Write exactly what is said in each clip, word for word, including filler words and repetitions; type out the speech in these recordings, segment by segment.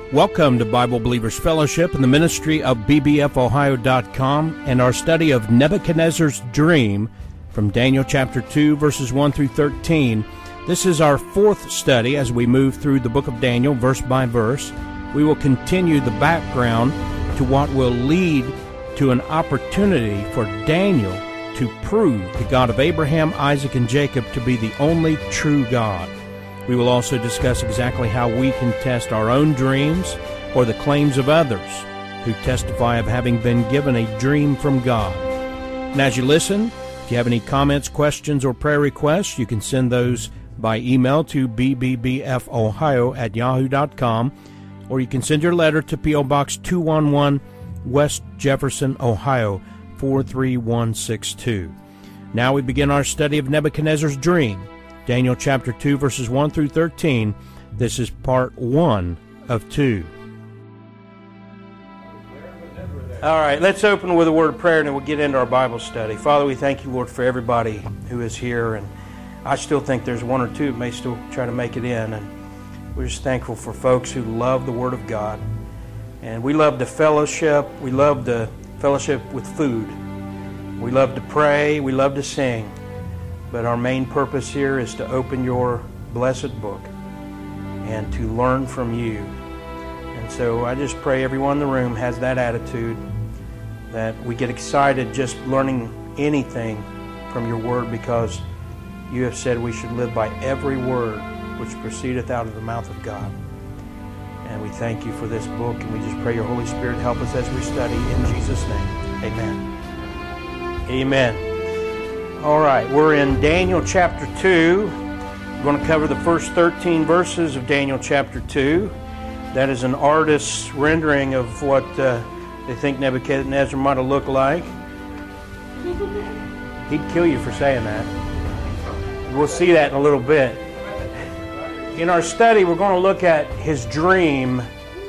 Welcome to Bible Believers Fellowship and the ministry of B B F Ohio dot com and our study of Nebuchadnezzar's dream from Daniel chapter two, verses one through thirteen. This is our fourth study as we move through the book of Daniel, verse by verse. We will continue the background to what will lead to an opportunity for Daniel to prove the God of Abraham, Isaac, and Jacob to be the only true God. We will also discuss exactly how we can test our own dreams or the claims of others who testify of having been given a dream from God. And as you listen, if you have any comments, questions, or prayer requests, you can send those by email to b b b f ohio at yahoo dot com, or you can send your letter to P O. Box two one one, West Jefferson, Ohio, four three one six two. Now we begin our study of Nebuchadnezzar's dream. Daniel chapter two, verses one through thirteen. This is part one of two. All right, let's open with a word of prayer and then we'll get into our Bible study. Father, we thank you, Lord, for everybody who is here. And I still think there's one or two that may still try to make it in. And we're just thankful for folks who love the Word of God. And we love to fellowship. We love to fellowship with food. We love to pray. We love to sing. But our main purpose here is to open your blessed book and to learn from you. And so I just pray everyone in the room has that attitude, that we get excited just learning anything from your word, because you have said we should live by every word which proceedeth out of the mouth of God. And we thank you for this book, and we just pray your Holy Spirit help us as we study. In Jesus' name, amen. Amen. All right, we're in Daniel chapter two. We're going to cover the first thirteen verses of Daniel chapter two. That is an artist's rendering of what uh, they think Nebuchadnezzar might have looked like. He'd kill you for saying that. We'll see that in a little bit. In our study, we're going to look at his dream,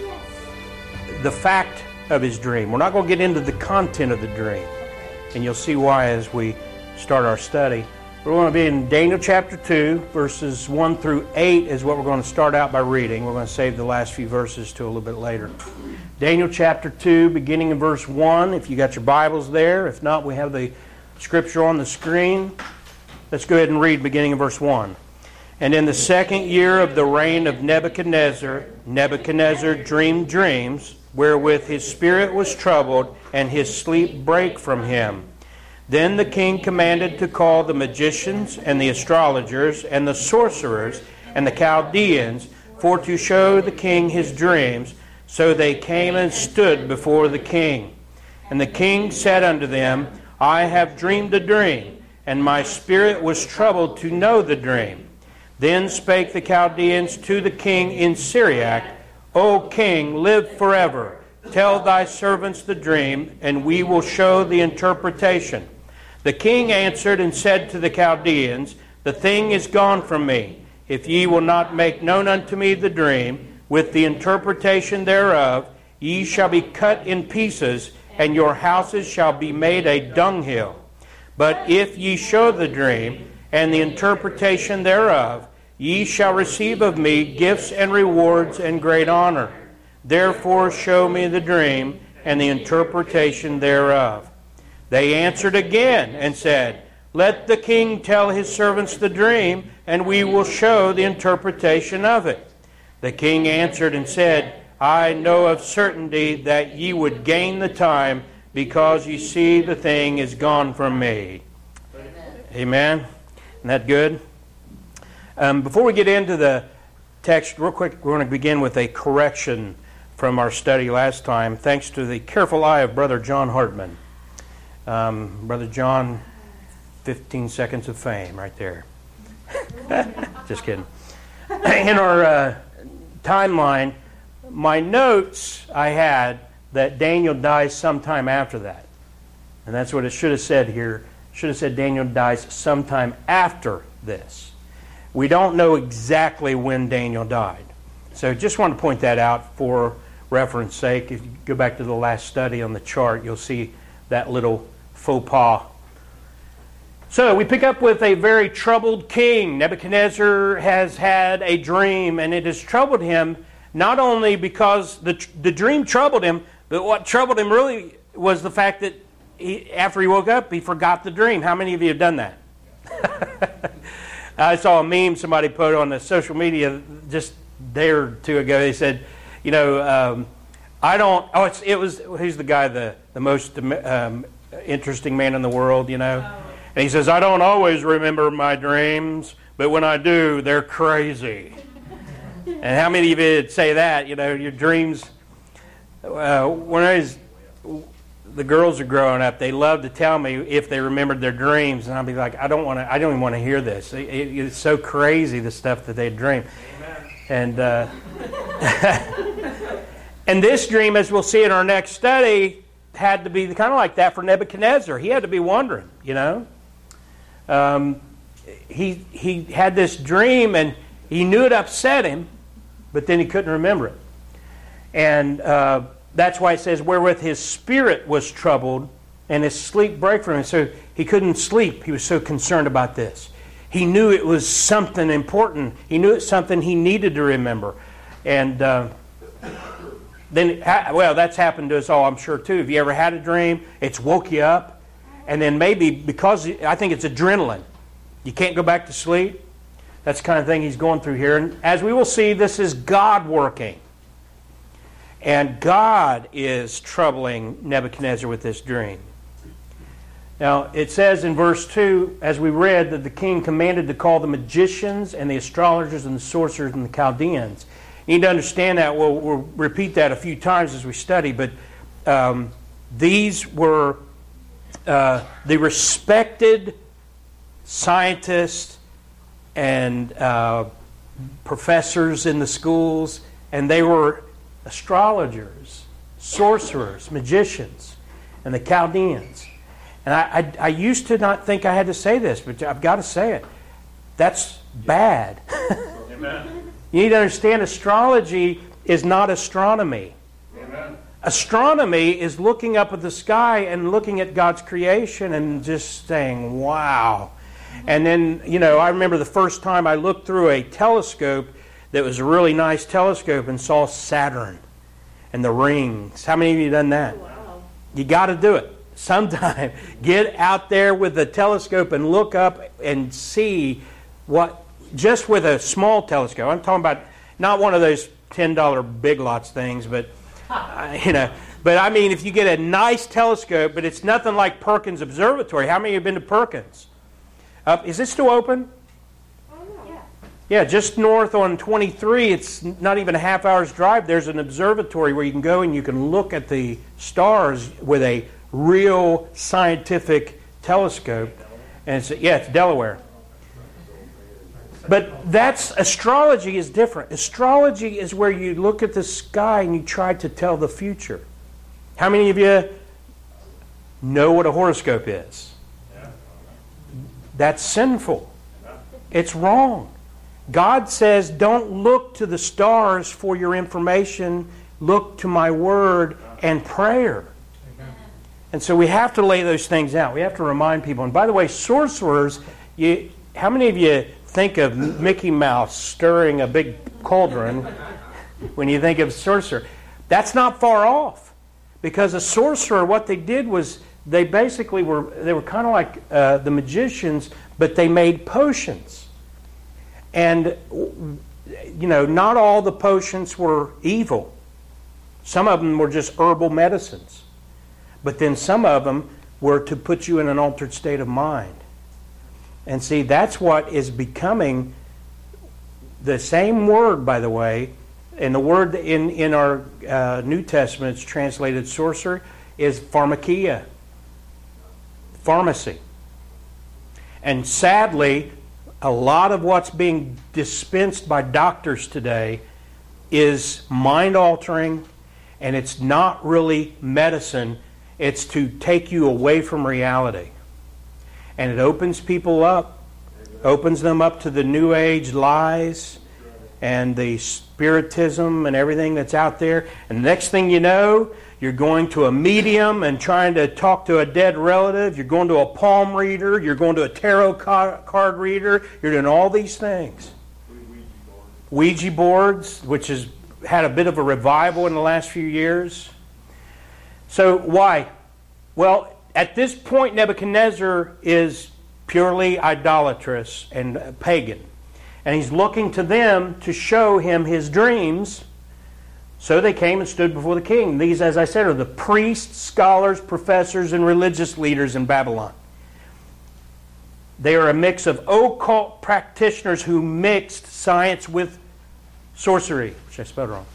the fact of his dream. We're not going to get into the content of the dream, and you'll see why as we start our study. We're going to be in Daniel chapter two, verses one through eight is what we're going to start out by reading. We're going to save the last few verses to a little bit later. Daniel chapter two, beginning in verse one, if you got your Bibles there. If not, we have the scripture on the screen. Let's go ahead and read beginning in verse one. And in the second year of the reign of Nebuchadnezzar, Nebuchadnezzar dreamed dreams, wherewith his spirit was troubled, and his sleep brake from him. Then the king commanded to call the magicians and the astrologers and the sorcerers and the Chaldeans for to show the king his dreams. So they came and stood before the king. And the king said unto them, I have dreamed a dream, and my spirit was troubled to know the dream. Then spake the Chaldeans to the king in Syriac, O king, live forever. Tell thy servants the dream, and we will show the interpretation. The king answered and said to the Chaldeans, The thing is gone from me. If ye will not make known unto me the dream, with the interpretation thereof, ye shall be cut in pieces, and your houses shall be made a dunghill. But if ye show the dream, and the interpretation thereof, ye shall receive of me gifts and rewards and great honor. Therefore show me the dream, and the interpretation thereof. They answered again and said, Let the king tell his servants the dream, and we will show the interpretation of it. The king answered and said, I know of certainty that ye would gain the time, because ye see the thing is gone from me. Amen. Amen. Isn't that good? Um, before we get into the text, real quick, we're going to begin with a correction from our study last time, thanks to the careful eye of Brother John Hartman. Um, Brother John, fifteen seconds of fame right there. Just kidding. In our uh, timeline, my notes, I had that Daniel dies sometime after that. And that's what it should have said here. It should have said Daniel dies sometime after this. We don't know exactly when Daniel died. So just want to point that out for reference sake. If you go back to the last study on the chart, you'll see that little faux pas. So we pick up with a very troubled king. Nebuchadnezzar has had a dream, and it has troubled him not only because the, the dream troubled him, but what troubled him really was the fact that he, after he woke up, he forgot the dream. How many of you have done that? I saw a meme somebody put on the social media just a day or two ago. They said, you know, um, I don't, oh, it's, it was, who's the guy, the, the most um, interesting man in the world, you know? And he says, I don't always remember my dreams, but when I do, they're crazy. And how many of you say that, you know, your dreams, uh, when I was, the girls are growing up, they love to tell me if they remembered their dreams, and I'll be like, I don't want to, I don't even want to hear this. It, it, it's so crazy, the stuff that they dream. Amen. And, uh, and this dream, as we'll see in our next study, had to be kind of like that for Nebuchadnezzar. He had to be wondering, you know. Um, he he had this dream, and he knew it upset him, but then he couldn't remember it. And uh, that's why it says, wherewith his spirit was troubled, and his sleep brake from him. So he couldn't sleep. He was so concerned about this. He knew it was something important. He knew it's something he needed to remember. And uh, then, well, that's happened to us all, I'm sure, too. Have you ever had a dream? It's woke you up. And then maybe because, I think it's adrenaline. You can't go back to sleep. That's the kind of thing he's going through here. And as we will see, this is God working. And God is troubling Nebuchadnezzar with this dream. Now, it says in verse two, as we read, that the king commanded to call the magicians and the astrologers and the sorcerers and the Chaldeans. You need to understand that. We'll, we'll repeat that a few times as we study, but um, these were uh, the respected scientists and uh, professors in the schools, and they were astrologers, sorcerers, magicians, and the Chaldeans. And I, I, I used to not think I had to say this, but I've got to say it. That's bad. Amen. You need to understand, astrology is not astronomy. Amen. Astronomy is looking up at the sky and looking at God's creation and just saying, wow. And then, you know, I remember the first time I looked through a telescope that was a really nice telescope and saw Saturn and the rings. How many of you have done that? Wow. You got to do it sometime. Get out there with the telescope and look up and see what, just with a small telescope. I'm talking about not one of those ten dollar Big Lots things, but, uh, you know, but I mean, if you get a nice telescope, but it's nothing like Perkins Observatory. How many have been to Perkins? Uh, is it still open? Yeah, just north on twenty-three, it's not even a half hour's drive. There's an observatory where you can go and you can look at the stars with a real scientific telescope. And it's, yeah, it's Delaware. But that's, astrology is different. Astrology is where you look at the sky and you try to tell the future. How many of you know what a horoscope is? That's sinful. It's wrong. God says, don't look to the stars for your information. Look to my word and prayer. Amen. And so we have to lay those things out. We have to remind people. And by the way, sorcerers, you, how many of you think of Mickey Mouse stirring a big cauldron when you think of sorcerer? That's not far off. Because a sorcerer, what they did was they basically were, they were kind of like uh, the magicians, but they made potions. And, you know, not all the potions were evil. Some of them were just herbal medicines. But then some of them were to put you in an altered state of mind. And see, that's what is becoming the same word, by the way, and the word in, in our uh, New Testament, it's translated sorcerer, is pharmakia, pharmacy. And sadly, a lot of what's being dispensed by doctors today is mind-altering, and it's not really medicine. It's to take you away from reality. And it opens people up, opens them up to the New Age lies and the spiritism and everything that's out there. And the next thing you know, you're going to a medium and trying to talk to a dead relative. You're going to a palm reader. You're going to a tarot card reader. You're doing all these things. Ouija boards, which is had a bit of a revival in the last few years. So why? Well, at this point, Nebuchadnezzar is purely idolatrous and pagan. And he's looking to them to show him his dreams. So they came and stood before the king. These, as I said, are the priests, scholars, professors, and religious leaders in Babylon. They are a mix of occult practitioners who mixed science with sorcery, which I spelled wrong.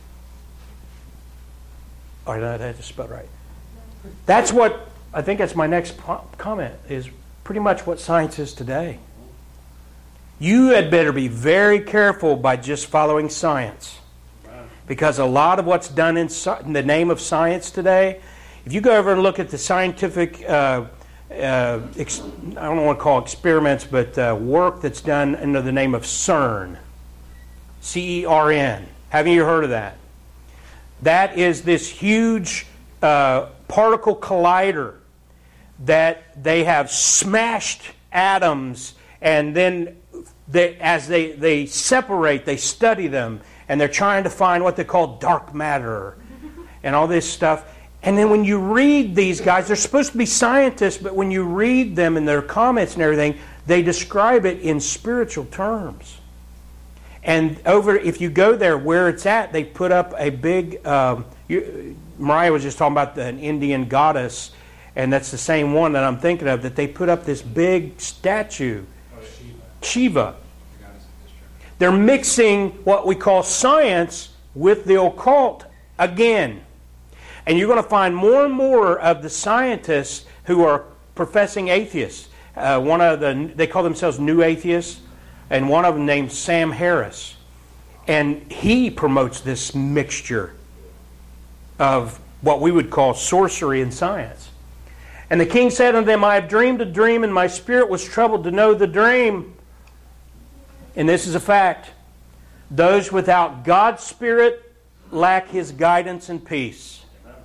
Or did I just spell right? That's what, I think that's my next comment, is pretty much what science is today. You had better be very careful by just following science. Because a lot of what's done in, in the name of science today, if you go over and look at the scientific, uh, uh, ex, I don't want to call it experiments, but uh, work that's done under the name of CERN, C E R N. Haven't you heard of that? That is this huge uh, particle collider that they have smashed atoms, and then they, as they, they separate, they study them, and they're trying to find what they call dark matter and all this stuff. And then when you read these guys, they're supposed to be scientists, but when you read them and their comments and everything, they describe it in spiritual terms. And over, if you go there where it's at, they put up a big, um, you, Mariah was just talking about the, an Indian goddess, and that's the same one that I'm thinking of, that they put up this big statue. Oh, Shiva. Shiva. They're mixing what we call science with the occult again. And you're going to find more and more of the scientists who are professing atheists. Uh, one of the, they call themselves New Atheists, and one of them named Sam Harris. And he promotes this mixture of what we would call sorcery and science. And the king said unto them, I have dreamed a dream, and my spirit was troubled to know the dream. And this is a fact. Those without God's Spirit lack His guidance and peace.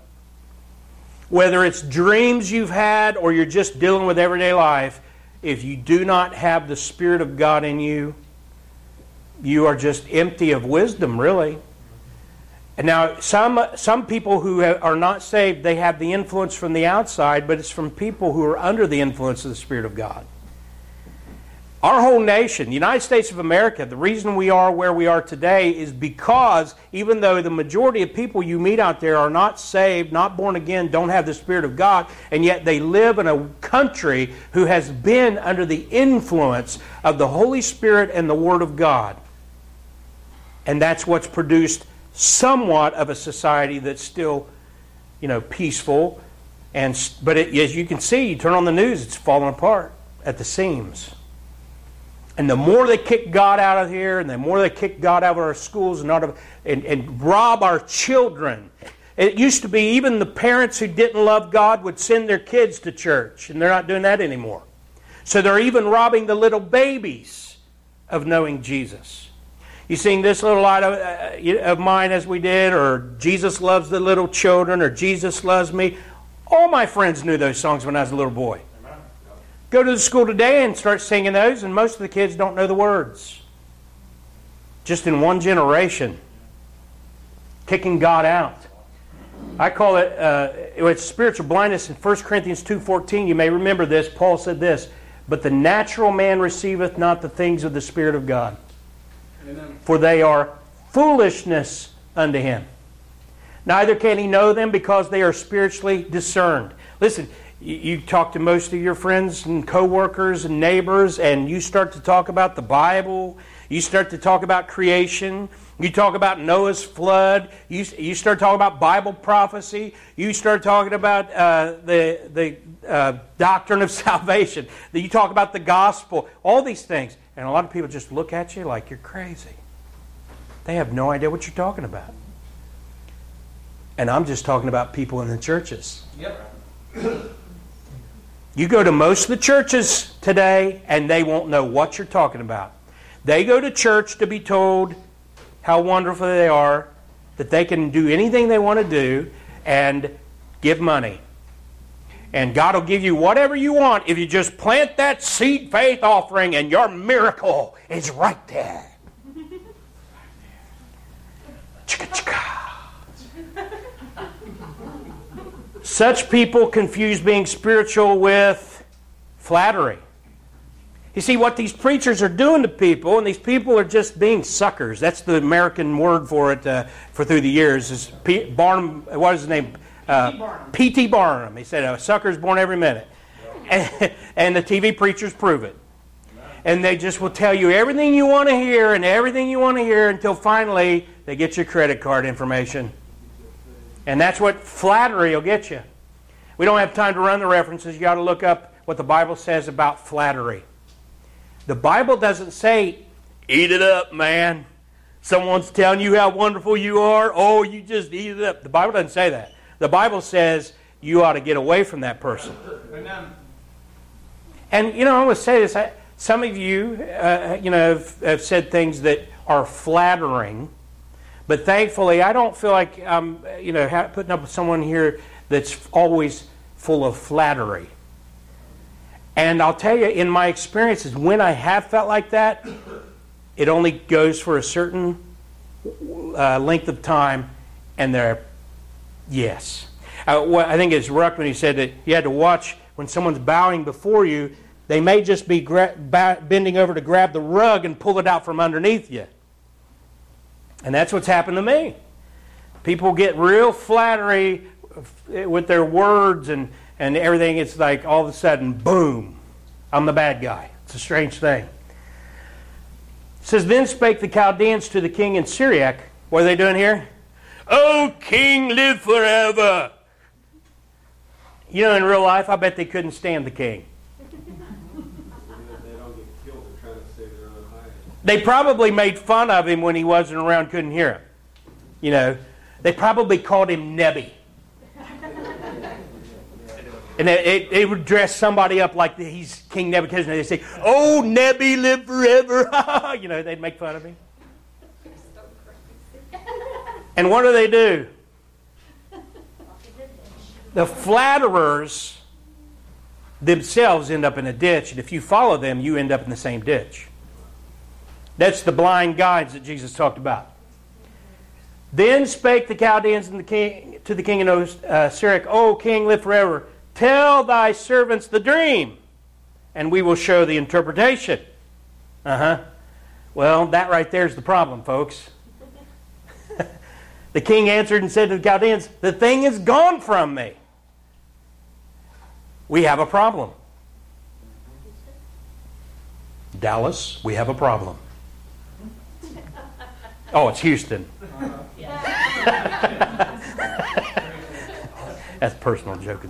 Whether it's dreams you've had or you're just dealing with everyday life, if you do not have the Spirit of God in you, you are just empty of wisdom, really. And now, some some people who have, are not saved, they have the influence from the outside, but it's from people who are under the influence of the Spirit of God. Our whole nation, the United States of America, the reason we are where we are today is because even though the majority of people you meet out there are not saved, not born again, don't have the Spirit of God, and yet they live in a country who has been under the influence of the Holy Spirit and the Word of God. And that's what's produced somewhat of a society that's still, you know, peaceful. And but it, as you can see, you turn on the news, it's falling apart at the seams. And the more they kick God out of here, and the more they kick God out of our schools, and, out of, and, and rob our children. It used to be even the parents who didn't love God would send their kids to church, and they're not doing that anymore. So they're even robbing the little babies of knowing Jesus. You sing this little light of, uh, of mine as we did, or Jesus loves the little children, or Jesus loves me. All my friends knew those songs when I was a little boy. Go to the school today and start singing those, and most of the kids don't know the words. Just in one generation. Kicking God out. I call it, uh, it's spiritual blindness. In First Corinthians two fourteen, you may remember this, Paul said this, but the natural man receiveth not the things of the Spirit of God. Amen. For they are foolishness unto him. Neither can he know them because they are spiritually discerned. Listen, you talk to most of your friends and co-workers and neighbors, and you start to talk about the Bible. You start to talk about creation. You talk about Noah's flood. You, you start talking about Bible prophecy. You start talking about uh, the, the uh, doctrine of salvation. You talk about the gospel. All these things. And a lot of people just look at you like you're crazy. They have no idea what you're talking about. And I'm just talking about people in the churches. Yep. You go to most of the churches today, and they won't know what you're talking about. They go to church to be told how wonderful they are, that they can do anything they want to do, and give money. And God will give you whatever you want if you just plant that seed faith offering, and your miracle is right there. Such people confuse being spiritual with flattery. You see, what these preachers are doing to people, and these people are just being suckers. That's the American word for it uh, for through the years. Is P- Barnum, what is his name? Uh, P T Barnum. He said, a sucker's born every minute. And, and the T V preachers prove it. And they just will tell you everything you want to hear and everything you want to hear until finally they get your credit card information. And that's what flattery will get you. We don't have time to run the references. You got to look up what the Bible says about flattery. The Bible doesn't say, eat it up, man. Someone's telling you how wonderful you are. Oh, you just eat it up. The Bible doesn't say that. The Bible says you ought to get away from that person. Amen. And, you know, I want to say this. I, some of you, uh, you know, have, have said things that are flattering. But thankfully, I don't feel like I'm, you know, putting up with someone here that's always full of flattery. And I'll tell you, in my experiences, when I have felt like that, it only goes for a certain uh, length of time, and they're, yes. Uh, what, I think it's Ruckman who said that you had to watch when someone's bowing before you, they may just be gra- ba- bending over to grab the rug and pull it out from underneath you. And that's what's happened to me. People get real flattery with their words and, and everything. It's like all of a sudden, boom, I'm the bad guy. It's a strange thing. It says, then spake the Chaldeans to the king in Syriac. What are they doing here? Oh, king, live forever. You know, in real life, I bet they couldn't stand the king. They probably made fun of him when he wasn't around, couldn't hear him. You know, they probably called him Nebi. And they, they would dress somebody up like he's King Nebuchadnezzar. They'd say, oh, Nebi, live forever. You know, they'd make fun of him. And what do they do? The flatterers themselves end up in a ditch. And if you follow them, you end up in the same ditch. That's the blind guides that Jesus talked about. Then spake the Chaldeans and the king, to the king of uh, Syriac, O king, live forever. Tell thy servants the dream, and we will show the interpretation. Uh-huh. Well, that right there is the problem, folks. The king answered and said to the Chaldeans, the thing is gone from me. We have a problem. Dallas, we have a problem. Oh, it's Houston. That's a personal joke.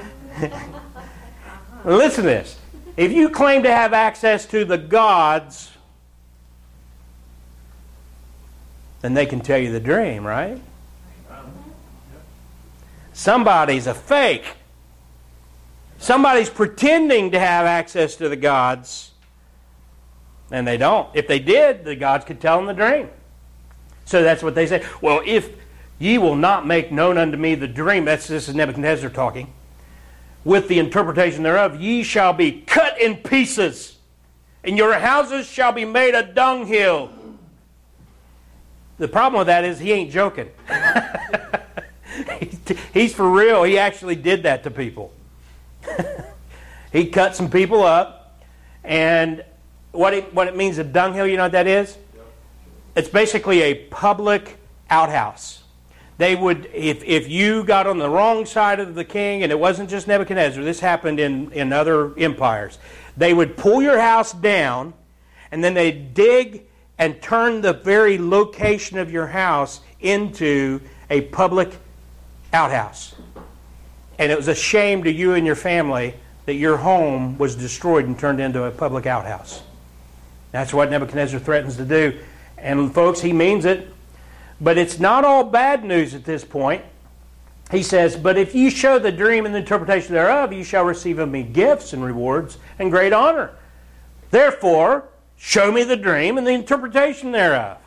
Listen to this. If you claim to have access to the gods, then they can tell you the dream, right? Somebody's a fake. Somebody's pretending to have access to the gods, and they don't. If they did, the gods could tell them the dream. So that's what they say. Well, if ye will not make known unto me the dream, that's this is Nebuchadnezzar talking, with the interpretation thereof, ye shall be cut in pieces, and your houses shall be made a dunghill. The problem with that is he ain't joking. He's for real. He actually did that to people. He cut some people up, and what it, what it means, a dunghill, you know what that is? It's basically a public outhouse. They would, if, if you got on the wrong side of the king, and it wasn't just Nebuchadnezzar, this happened in, in other empires, they would pull your house down, and then they'd dig and turn the very location of your house into a public outhouse. And it was a shame to you and your family that your home was destroyed and turned into a public outhouse. That's what Nebuchadnezzar threatens to do. And folks, he means it. But it's not all bad news at this point. He says, but if you show the dream and the interpretation thereof, you shall receive of me gifts and rewards and great honor. Therefore, show me the dream and the interpretation thereof.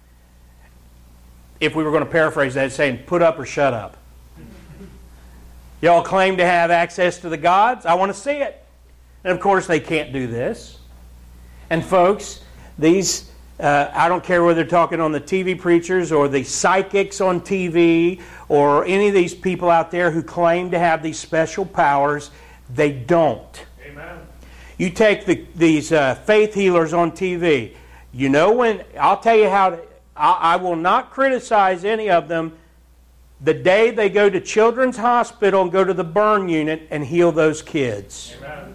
If we were going to paraphrase that, saying, put up or shut up. Y'all claim to have access to the gods? I want to see it. And of course, they can't do this. And folks, these Uh, I don't care whether they're talking on the T V preachers or the psychics on T V or any of these people out there who claim to have these special powers. They don't. Amen. You take the, these uh, faith healers on T V. You know when, I'll tell you how, to, I, I will not criticize any of them the day they go to Children's Hospital and go to the burn unit and heal those kids. Amen.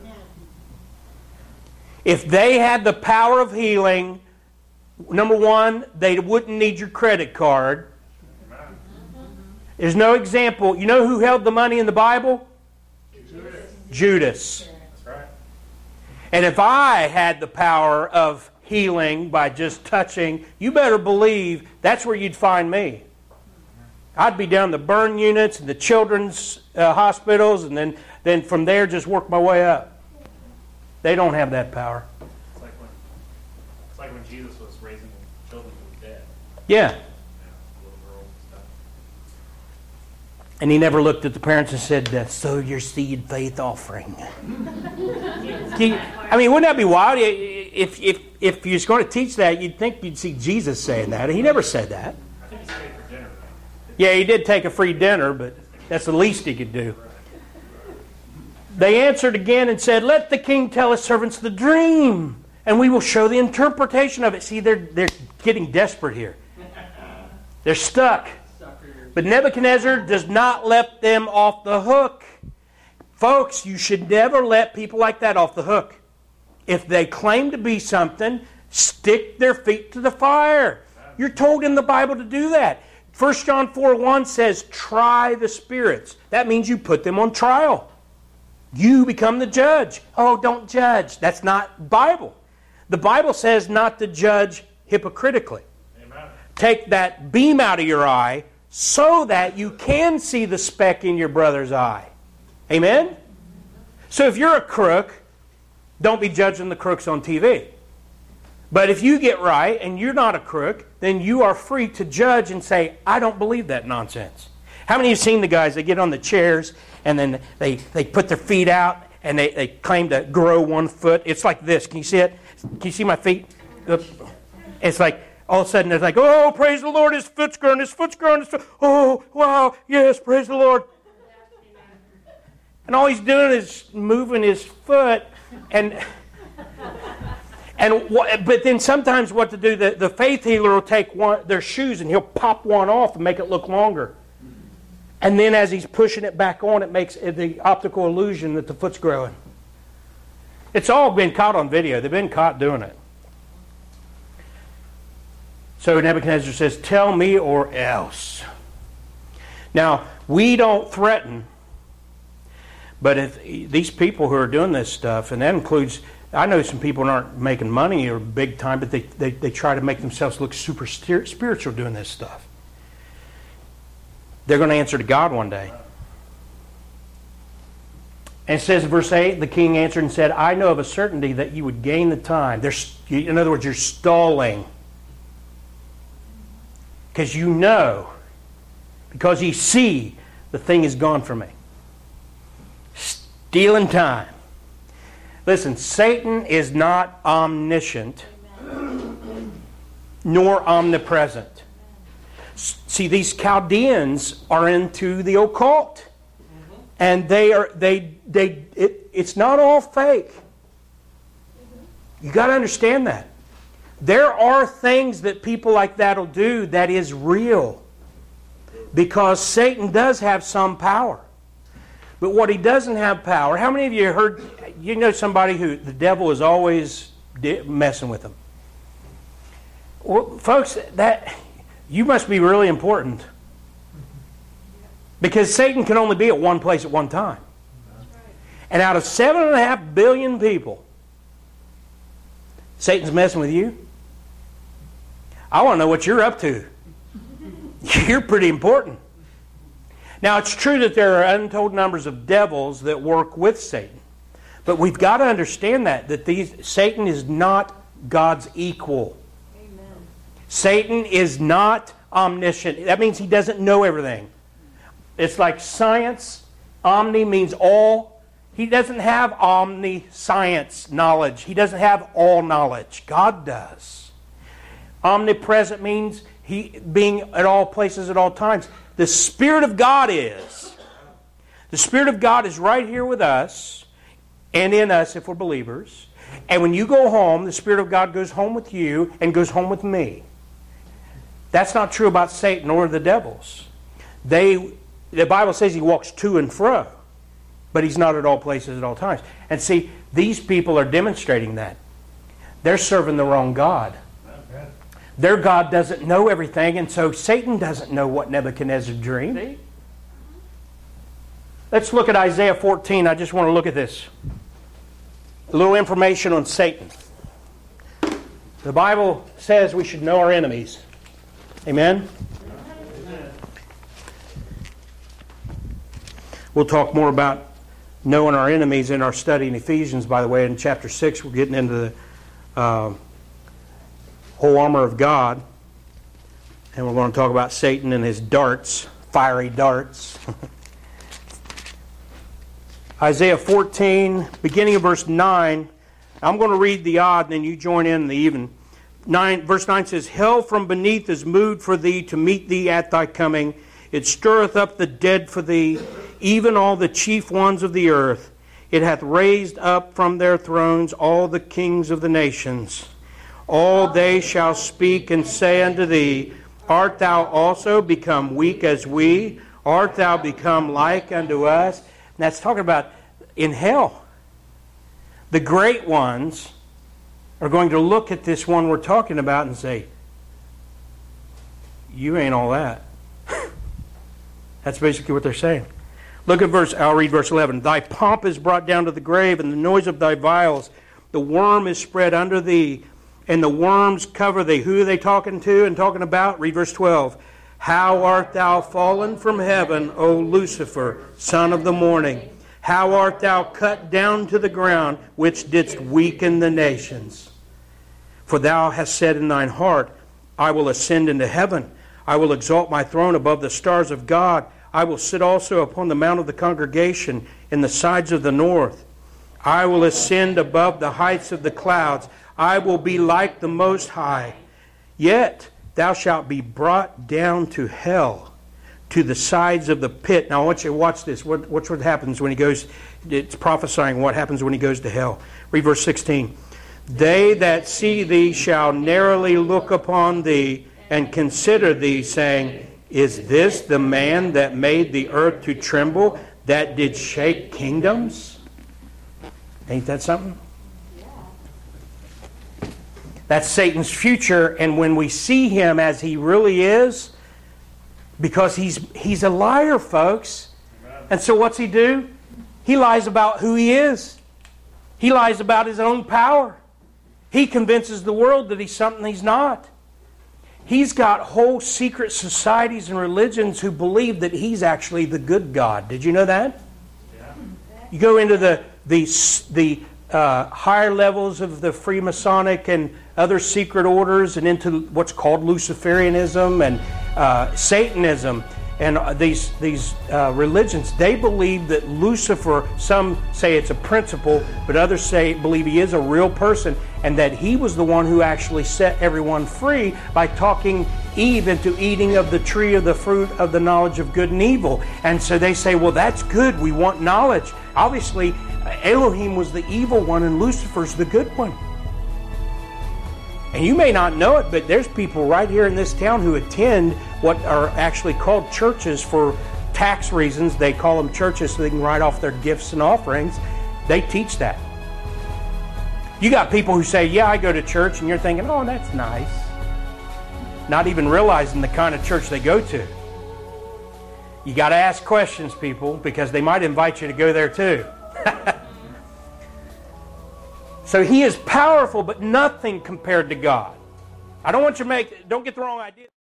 If they had the power of healing, number one, they wouldn't need your credit card. Amen. There's no example. You know who held the money in the Bible? Judas. Judas. That's right. And if I had the power of healing by just touching, you better believe that's where you'd find me. I'd be down the burn units and the children's uh, hospitals, and then, then from there just work my way up. They don't have that power. It's like when, it's like when Jesus was raising children from the dead. Yeah. Yeah, little girls and stuff. And he never looked at the parents and said, uh, sow your seed faith offering. You- I mean, wouldn't that be wild? If, if, if you're going to teach that, you'd think you'd see Jesus saying that. He never said that. I think he stayed for dinner, though. Yeah, he did take a free dinner, but that's the least he could do. They answered again and said, let the king tell his servants the dream, and we will show the interpretation of it. See, they're, they're getting desperate here. They're stuck. But Nebuchadnezzar does not let them off the hook. Folks, you should never let people like that off the hook. If they claim to be something, stick their feet to the fire. You're told in the Bible to do that. First John four one says, try the spirits. That means you put them on trial. You become the judge. Oh, don't judge. That's not Bible. The Bible says not to judge hypocritically. Amen. Take that beam out of your eye so that you can see the speck in your brother's eye. Amen? So if you're a crook, don't be judging the crooks on T V. But if you get right and you're not a crook, then you are free to judge and say, I don't believe that nonsense. How many of you have seen the guys, they get on the chairs and then they, they put their feet out and they, they claim to grow one foot. It's like this. Can you see it? Can you see my feet? It's like all of a sudden they're like, oh, praise the Lord, his foot's growing, his foot's growing. His foot. Oh, wow, yes, praise the Lord. And all he's doing is moving his foot. And and what, but then sometimes what to do, the, the faith healer will take one, their shoes and he'll pop one off and make it look longer. And then as he's pushing it back on, it makes the optical illusion that the foot's growing. It's all been caught on video. They've been caught doing it. So Nebuchadnezzar says, tell me or else. Now, we don't threaten, but if these people who are doing this stuff, and that includes, I know some people aren't making money or big time, but they, they, they try to make themselves look super spiritual doing this stuff. They're going to answer to God one day. And it says in verse eight, the king answered and said, I know of a certainty that you would gain the time. There's, in other words, you're stalling. Because you know, because you see, the thing is gone from me. Stealing time. Listen, Satan is not omniscient, nor omnipresent. See, these Chaldeans are into the occult, and they are they they it, it's not all fake. You got to understand that. There are things that people like that will do that is real, because Satan does have some power. But what he doesn't have power, how many of you heard, you know somebody who the devil is always messing with them? Well, folks, that you must be really important. Because Satan can only be at one place at one time. And out of seven and a half billion people, Satan's messing with you. I want to know what you're up to. You're pretty important. Now, it's true that there are untold numbers of devils that work with Satan. But we've got to understand that, that these, Satan is not God's equal. Amen. Satan is not omniscient. That means he doesn't know everything. It's like science. Omni means all. He doesn't have omniscience knowledge. He doesn't have all knowledge. God does. Omnipresent means He being at all places at all times. The Spirit of God is. The Spirit of God is right here with us and in us if we're believers. And when you go home, the Spirit of God goes home with you and goes home with me. That's not true about Satan or the devils. They, the Bible says he walks to and fro, but he's not at all places at all times. And see, these people are demonstrating that. They're serving the wrong God. Their God doesn't know everything, and so Satan doesn't know what Nebuchadnezzar dreamed. See? Let's look at Isaiah fourteen. I just want to look at this. A little information on Satan. The Bible says we should know our enemies. Amen? Amen. We'll talk more about knowing our enemies in our study in Ephesians, by the way. In chapter six, we're getting into the uh, whole armor of God. And we're going to talk about Satan and his darts, fiery darts. Isaiah fourteen, beginning of verse nine. I'm going to read the odd, and then you join in the even. Nine, verse nine says, Hell from beneath is moved for thee to meet thee at thy coming. It stirreth up the dead for thee, even all the chief ones of the earth. It hath raised up from their thrones all the kings of the nations. All they shall speak and say unto thee, Art thou also become weak as we? Art thou become like unto us? And that's talking about in hell. The great ones are going to look at this one we're talking about and say, you ain't all that. That's basically what they're saying. Look at verse, I'll read verse eleven. Thy pomp is brought down to the grave, and the noise of thy vials. The worm is spread under thee, and the worms cover thee. Who are they talking to and talking about? Read verse twelve. How art thou fallen from heaven, O Lucifer, son of the morning? How art thou cut down to the ground, which didst weaken the nations? For thou hast said in thine heart, I will ascend into heaven. I will exalt my throne above the stars of God. I will sit also upon the mount of the congregation in the sides of the north. I will ascend above the heights of the clouds. I will be like the Most High. Yet thou shalt be brought down to hell, to the sides of the pit. Now I want you to watch this. What, watch what happens when he goes. It's prophesying what happens when he goes to hell. Read verse sixteen. They that see thee shall narrowly look upon thee and consider thee, saying, Is this the man that made the earth to tremble, that did shake kingdoms? Ain't that something? That's Satan's future, and when we see him as he really is, because he's he's a liar, folks. And so what's he do? He lies about who he is. He lies about his own power. He convinces the world that he's something he's not. He's got whole secret societies and religions who believe that he's actually the good God. Did you know that? Yeah. You go into the the the uh, higher levels of the Freemasonic and other secret orders, and into what's called Luciferianism and uh, Satanism, and uh, these these uh, religions. They believe that Lucifer, some say it's a principle, but others say believe he is a real person, and that he was the one who actually set everyone free by talking Eve into eating of the tree of the fruit of the knowledge of good and evil. And so they say, well, that's good. We want knowledge. Obviously, Elohim was the evil one, and Lucifer's the good one. And you may not know it, but there's people right here in this town who attend what are actually called churches for tax reasons. They call them churches so they can write off their gifts and offerings. They teach that. You got people who say, yeah, I go to church, and you're thinking, oh, that's nice. Not even realizing the kind of church they go to. You got to ask questions, people, because they might invite you to go there too. So he is powerful, but nothing compared to God. I don't want you to make, don't get the wrong idea.